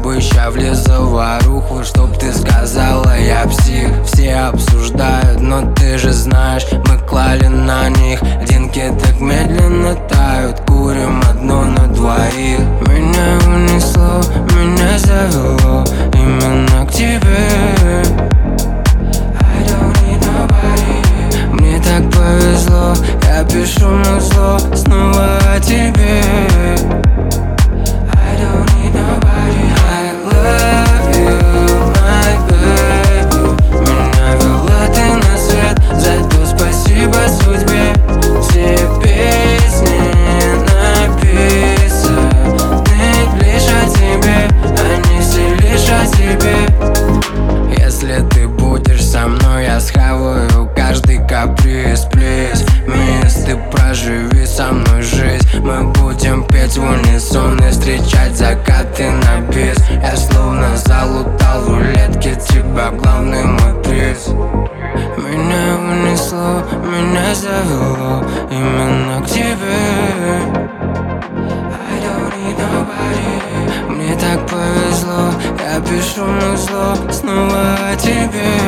бы ща влез в заваруху, чтоб ты сказала, я псих. Все обсуждают, но ты же знаешь, мы клали на них. Динки так медленно тают, курим одну на двоих. Меня унесло, меня завело именно к тебе. I don't need nobody. Мне так повезло, я пишу музло снова о тебе. I don't need nobody. I love you, my baby. Меня вела ты на свет, за то спасибо судьбе. Все песни написаны лишь о тебе, они все лишь о тебе. Если ты будешь со мной, я схаваю каждый каприз, плиз. Мисс, ты проживи со мной жизнь. Мы будем петь в унисон и встречать закаты на бис. Я словно залутал в рулетке, тебя главный мой приз. Меня унесло, меня завело именно к тебе. I don't need nobody. Мне так повезло, я пишу музло снова о тебе.